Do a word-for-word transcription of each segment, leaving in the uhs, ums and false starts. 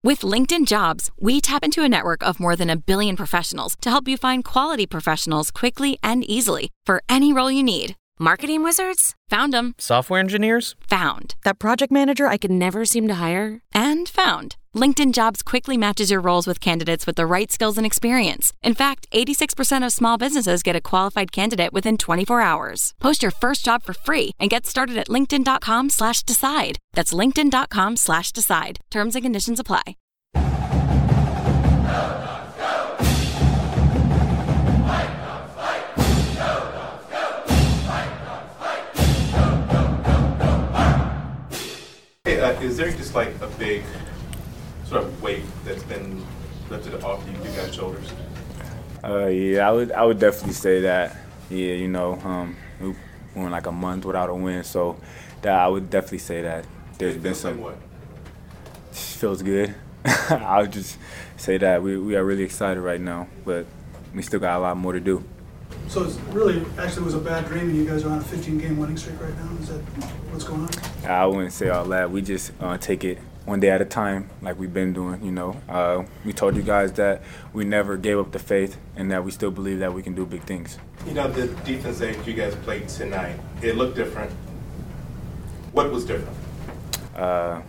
With LinkedIn Jobs, we tap into a network of more than a billion professionals to help you find quality professionals quickly and easily for any role you need. Marketing wizards? Found them. Software engineers? Found. That project manager I could never seem to hire? And found. LinkedIn Jobs quickly matches your roles with candidates with the right skills and experience. In fact, eighty-six percent of small businesses get a qualified candidate within twenty-four hours. Post your first job for free and get started at linkedin.com slash decide. That's linkedin.com slash decide. Terms and conditions apply. Hey, uh, is there just like a big sort of weight that's been lifted off you, you guys' shoulders? Uh, yeah, I would I would definitely say that. Yeah, you know, um, we went like a month without a win, so that I would definitely say that there's it been feels some. Like what? Feels good. I would just say that we we are really excited right now, but we still got a lot more to do. So it's really, actually, it was a bad dream, and you guys are on a fifteen-game winning streak right now. Is that what's going on? I wouldn't say all that. We just uh, take it one day at a time, like we've been doing. You know, uh, we told you guys that we never gave up the faith, and that we still believe that we can do big things. You know, the defense that you guys played tonight, it looked different. What was different? Uh,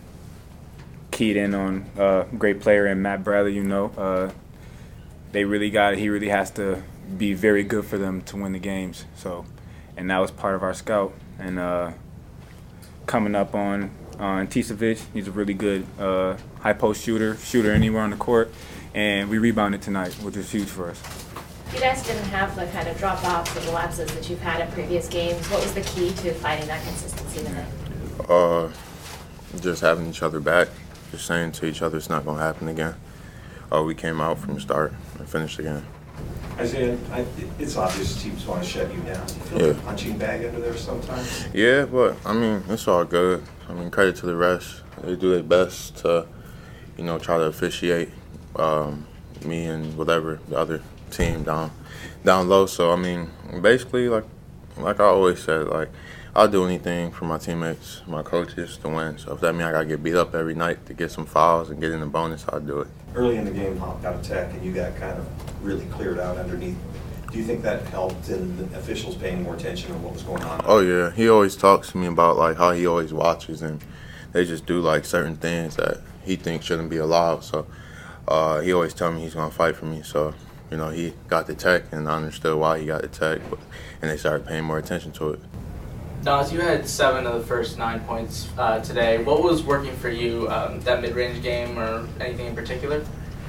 keyed in on a uh, great player in Matt Bradley. You know, uh, they really got. He really has to be very good for them to win the games. So, and that was part of our scout. And uh, coming up on on Tisovic, he's a really good uh, high post shooter, shooter anywhere on the court, and we rebounded tonight, which was huge for us. You guys didn't have the kind of drop-offs or the lapses that you've had in previous games. What was the key to finding that consistency tonight? Uh, just having each other back, just saying to each other it's not going to happen again. Uh, we came out from the start and finished the game. Isaiah, I, it's obvious teams want to shut you down. Do you feel yeah. like a punching bag under there sometimes? Yeah, but, I mean, it's all good. I mean, credit to the rest. They do their best to, you know, try to officiate um, me and whatever, the other team down down low. So, I mean, basically, like like I always said, like, I'll do anything for my teammates, my coaches to win. So if that means I got to get beat up every night to get some fouls and get in the bonus, I'll do it. Early in the game, Hawk got attacked, and you got kind of really cleared out underneath. Do you think that helped in the officials paying more attention on what was going on? Oh, yeah. He always talks to me about, like, how he always watches, and they just do, like, certain things that he thinks shouldn't be allowed. So uh, he always tells me he's going to fight for me. So, you know, he got the tech, and I understood why he got the tech, but, and they started paying more attention to it. Nas, you had seven of the first nine points uh, today. What was working for you, um, that mid-range game or anything in particular?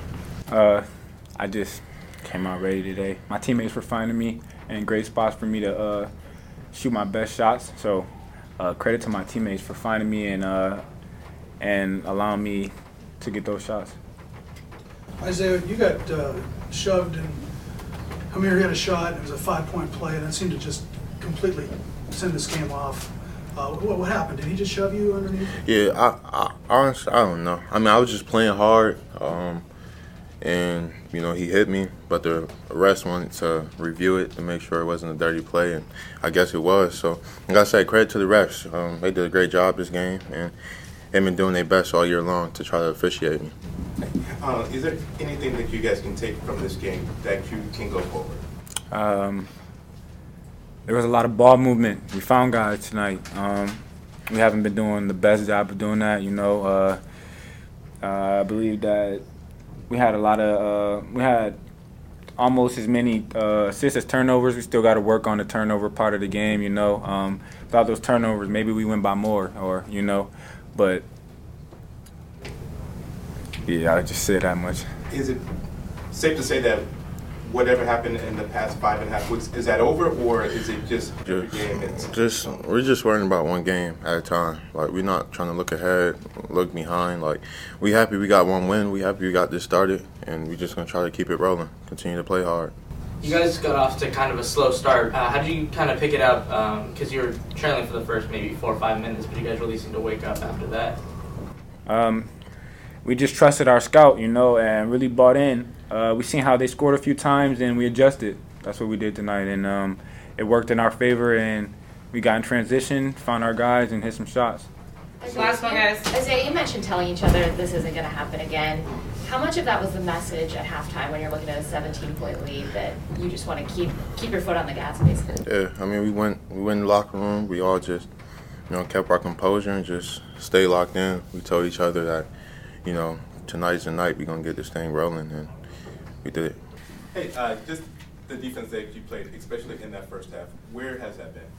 Uh, I just came out ready today. My teammates were finding me in great spots for me to uh, shoot my best shots. So uh, credit to my teammates for finding me and uh, and allowing me to get those shots. Isaiah, you got uh, shoved, and Hamir had a shot. It was a five-point play, and that seemed to just completely send this game off. Uh, what, what happened? Did he just shove you underneath? Yeah, I, I honestly, I don't know. I mean, I was just playing hard, um, and, you know, he hit me, but the refs wanted to review it to make sure it wasn't a dirty play, and I guess it was. So, like I said, credit to the refs. Um, they did a great job this game, and they've been doing their best all year long to try to officiate me. Uh, is there anything that you guys can take from this game that you can go forward? Um, there was a lot of ball movement. We found guys tonight. Um, we haven't been doing the best job of doing that, you know. Uh, uh, I believe that we had a lot of, uh, we had almost as many uh, assists as turnovers. We still got to work on the turnover part of the game, you know. Um, without those turnovers, maybe we win by more, or, you know. But, yeah, I'll just say that much. Is it safe to say that whatever happened in the past five and a half weeks, is that over, or is it just every game? It's just we're just worrying about one game at a time. Like, we're not trying to look ahead, look behind. Like, we happy we got one win. We happy we got this started, and we're just gonna try to keep it rolling. Continue to play hard. You guys got off to kind of a slow start. Uh, how did you kind of pick it up? Because um, you were trailing for the first maybe four or five minutes, but you guys really seemed to wake up after that. Um, we just trusted our scout, you know, and really bought in. Uh, we seen how they scored a few times, and we adjusted. That's what we did tonight, and um, it worked in our favor. And we got in transition, found our guys, and hit some shots. Last one, guys. Isaiah, you mentioned telling each other this isn't going to happen again. How much of that was the message at halftime when you're looking at a seventeen-point lead that you just want to keep keep your foot on the gas, basically? Yeah, I mean, we went we went in the locker room. We all just, you know, kept our composure and just stayed locked in. We told each other that, you know, tonight's the night we're gonna get this thing rolling, and we did it. Hey, uh, just the defense that you played, especially in that first half, where has that been?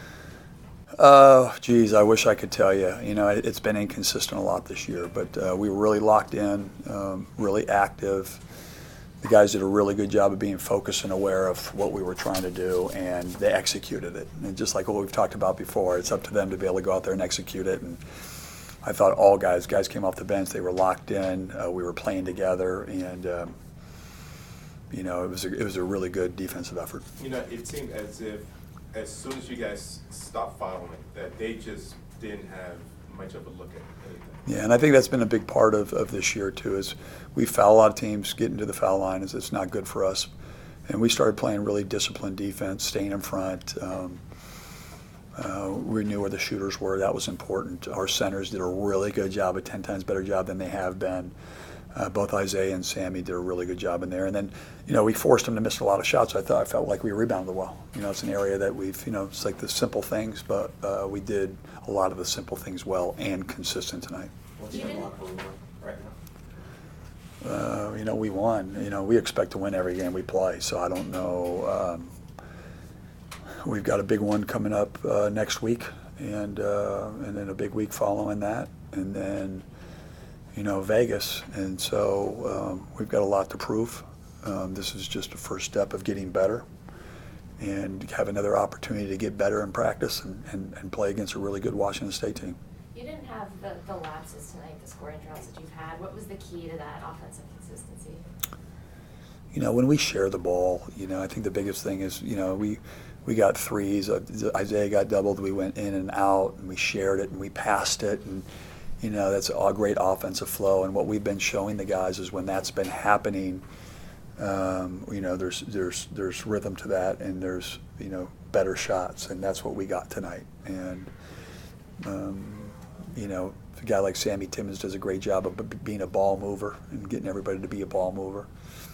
Uh, geez, I wish I could tell you. You know, it, it's been inconsistent a lot this year, but uh, we were really locked in, um, really active. The guys did a really good job of being focused and aware of what we were trying to do, and they executed it. And just like what we've talked about before, it's up to them to be able to go out there and execute it. And I thought all guys, guys came off the bench, they were locked in, uh, we were playing together, and um, you know, it was a, it was a really good defensive effort. You know, it seemed as if as soon as you guys stopped fouling, that they just didn't have much of a look at anything. Yeah, and I think that's been a big part of, of this year too, is we foul a lot of teams, getting to the foul line is it's not good for us. And we started playing really disciplined defense, staying in front. Um, uh, we knew where the shooters were. That was important. Our centers did a really good job, a ten times better job than they have been. Uh, both Isaiah and Sammy did a really good job in there. And then, you know, we forced them to miss a lot of shots. I thought I felt like we rebounded well. You know, it's an area that we've, you know, it's like the simple things, but uh, we did a lot of the simple things well and consistent tonight. What's your locker room right now? Uh, you know, we won. You know, we expect to win every game we play, so I don't know. Um, we've got a big one coming up uh, next week, and uh, and then a big week following that, and then, you know, Vegas. And so um, we've got a lot to prove. Um, this is just a first step of getting better and have another opportunity to get better in practice and, and, and play against a really good Washington State team. You didn't have the, the lapses tonight, the scoring droughts that you've had. What was the key to that offensive consistency? You know, when we share the ball, you know, I think the biggest thing is, you know, we we got threes. Uh, Isaiah got doubled. We went in and out, and we shared it, and we passed it, and you know, that's a great offensive flow. And what we've been showing the guys is when that's been happening, um, you know, there's there's there's rhythm to that, and there's, you know, better shots, and that's what we got tonight. And um, you know, a guy like Sammy Timmons does a great job of being a ball mover and getting everybody to be a ball mover.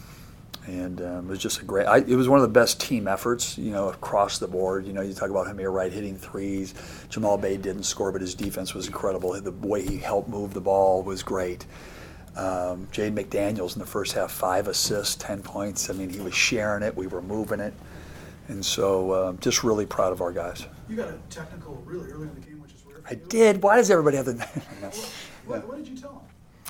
And um, it was just a great. I, it was one of the best team efforts, you know, across the board. You know, you talk about Hamir Wright hitting threes. Jamal Bay didn't score, but his defense was incredible. The way he helped move the ball was great. Um, Jaden McDaniels in the first half, five assists, ten points. I mean, he was sharing it. We were moving it, and so um, just really proud of our guys. You got a technical really early in the game, which is weird. I did. Why does everybody have to? What, what, what did you tell him?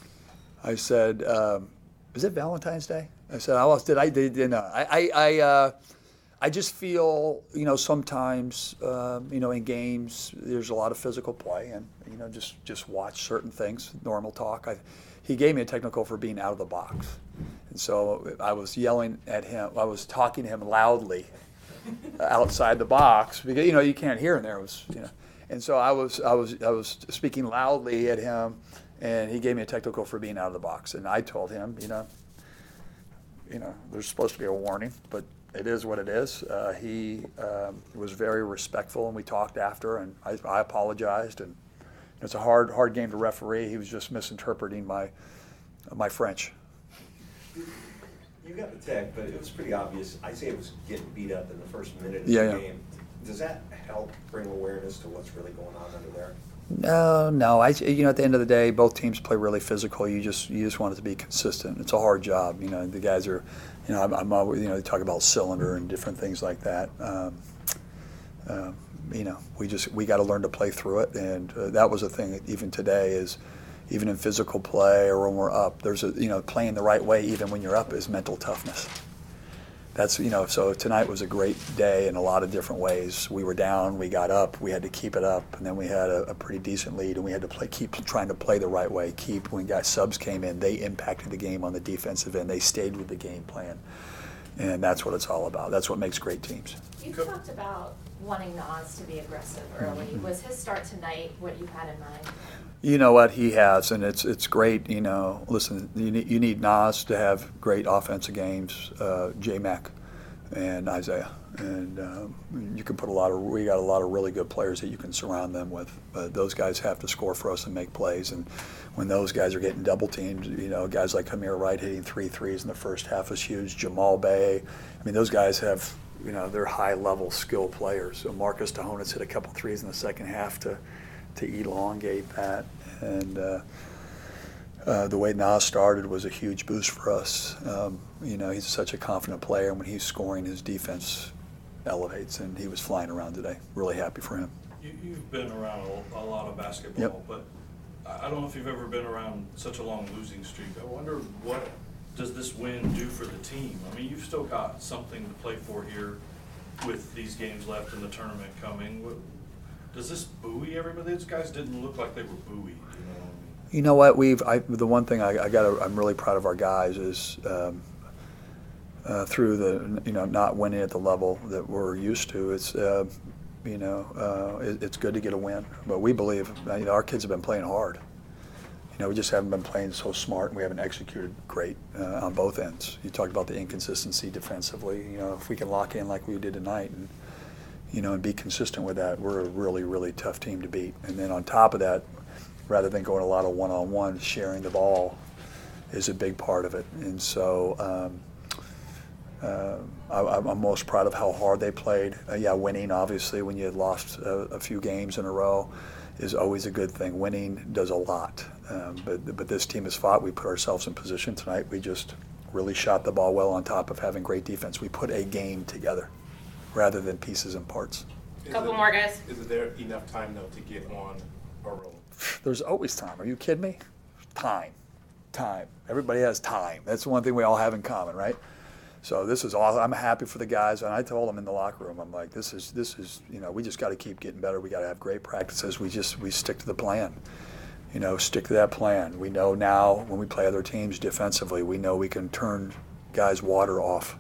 I said, um, "Is it Valentine's Day?" I said, "I was. Did I? Did, did no. I. I. I, uh, I just feel, you know, sometimes, um, you know, in games there's a lot of physical play, and you know, just just watch certain things. Normal talk. I, he gave me a technical for being out of the box, and so I was yelling at him. I was talking to him loudly outside the box because you know you can't hear in there. It was, you know, and so I was I was I was speaking loudly at him, and he gave me a technical for being out of the box, and I told him, you know. You know, there's supposed to be a warning, but it is what it is. Uh, he um, was very respectful, and we talked after, and I, I apologized. And it's a hard, hard game to referee. He was just misinterpreting my, my French. You got the tech, but it was pretty obvious. Isaiah was getting beat up in the first minute of Yeah, the yeah. game. Does that help bring awareness to what's really going on under there? No, no. I, you know, at the end of the day, both teams play really physical. You just, you just want it to be consistent. It's a hard job. You know, the guys are, you know, I'm, I'm always, you know, they talk about cylinder and different things like that. Um, uh, you know, we just, we got to learn to play through it, and uh, that was a thing. Even today is, even in physical play or when we're up, there's a, you know, playing the right way even when you're up is mental toughness. That's, you know, so tonight was a great day in a lot of different ways. We were down, we got up, we had to keep it up, and then we had a, a pretty decent lead, and we had to play, keep trying to play the right way. Keep, when guys subs came in, they impacted the game on the defensive end. They stayed with the game plan, and that's what it's all about. That's what makes great teams. You talked about wanting Nas to be aggressive early. Mm-hmm. Was his start tonight what you had in mind? You know what, he has, and it's it's great. You know, listen, you need, you need Nas to have great offensive games, uh, J-Mac and Isaiah. And um, you can put a lot of, we got a lot of really good players that you can surround them with. But those guys have to score for us and make plays. And when those guys are getting double teamed, you know, guys like Hamir Wright hitting three threes in the first half is huge. Jamal Bay, I mean, those guys have, you know, they're high-level skill players. So Marcus Tahonas hit a couple threes in the second half to to elongate that. And uh, uh, the way Nas started was a huge boost for us. Um, you know, he's such a confident player, and when he's scoring, his defense elevates, and he was flying around today. Really happy for him. You, you've been around a, a lot of basketball, yep. but I don't know if you've ever been around such a long losing streak. I wonder what does this win do for the team? I mean, you've still got something to play for here with these games left and the tournament coming. What, does this buoy everybody? These guys didn't look like they were buoyed. You know, you know what? We've I, the one thing I, I got. I'm really proud of our guys is um, uh, through the you know not winning at the level that we're used to. It's uh, you know uh, it, it's good to get a win, but we believe you know, our kids have been playing hard. You know, we just haven't been playing so smart, and we haven't executed great uh, on both ends. You talked about the inconsistency defensively. You know, if we can lock in like we did tonight, and you know, and be consistent with that, we're a really, really tough team to beat. And then on top of that, rather than going a lot of one-on-one, sharing the ball is a big part of it. And so um, uh, I, I'm most proud of how hard they played. Uh, yeah, winning, obviously, when you had lost a, a few games in a row is always a good thing. Winning does a lot. Um, but, but this team has fought. We put ourselves in position tonight. We just really shot the ball well on top of having great defense. We put a game together rather than pieces and parts. A couple more, guys. Is there enough time, though, to get on a roll? There's always time. Are you kidding me? Time. Time. Everybody has time. That's one thing we all have in common, right? So this is awesome. I'm happy for the guys, and I told them in the locker room, I'm like, this is, this is, you know, we just got to keep getting better. We got to have great practices. We just, we stick to the plan. You know, stick to that plan. We know now when we play other teams defensively, we know we can turn guys' water off.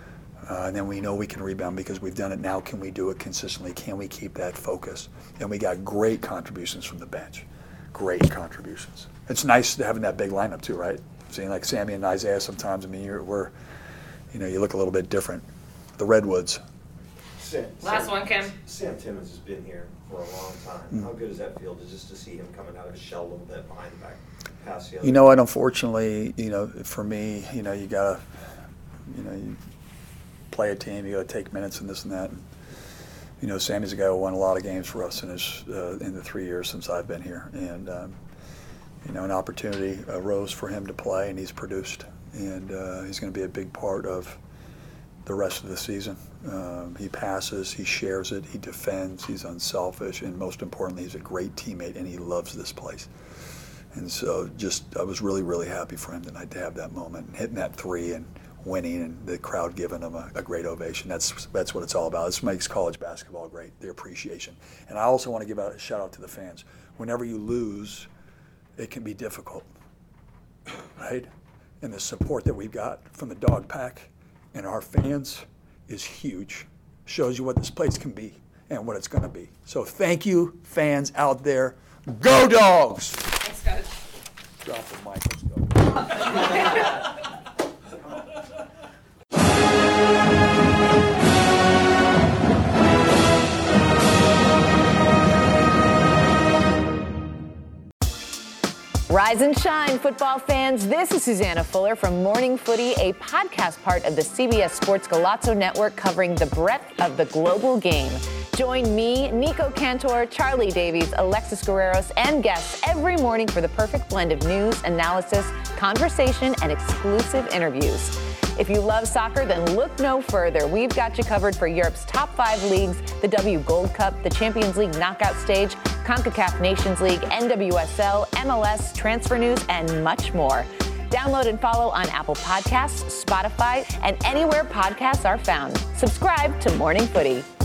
Uh, and then we know we can rebound because we've done it now. Can we do it consistently? Can we keep that focus? And we got great contributions from the bench. Great contributions. It's nice to having that big lineup too, right? Seeing like Sammy and Isaiah sometimes, I mean, you're, we're, you know, you look a little bit different. The Redwoods. Sam, Last Sam, one, Kim. Sam Timmons has been here for a long time. Mm. How good does that feel to just to see him coming out of his shell a little bit behind the back pass the other? You know what? Unfortunately, you know, for me, you know, you gotta, you know, you play a team, you gotta take minutes and this and that. And, you know, Sammy's a guy who won a lot of games for us in his uh, in the three years since I've been here, and um, you know, an opportunity arose for him to play, and he's produced, and uh, he's going to be a big part of the rest of the season. Um, he passes, he shares it, he defends, he's unselfish, and most importantly, he's a great teammate, and he loves this place. And so, just I was really, really happy for him tonight to have that moment, and hitting that three, and winning, and the crowd giving him a, a great ovation. That's that's what it's all about. This makes college basketball great, the appreciation. And I also want to give out a shout out to the fans. Whenever you lose, it can be difficult, right? And the support that we've got from the dog pack and our fans is huge. Shows you what this place can be and what it's going to be. So thank you, fans out there. Go Dogs! Thanks, guys. Drop the mic. Let's go. Rise and shine, football fans. This is Susanna Fuller from Morning Footy, a podcast part of the C B S Sports Golazo Network covering the breadth of the global game. Join me, Nico Cantor, Charlie Davies, Alexis Guerreros, and guests every morning for the perfect blend of news, analysis, conversation, and exclusive interviews. If you love soccer, then look no further. We've got you covered for Europe's top five leagues, the W Gold Cup, the Champions League knockout stage, CONCACAF Nations League, N W S L, M L S, transfer news, and much more. Download and follow on Apple Podcasts, Spotify, and anywhere podcasts are found. Subscribe to Morning Footy.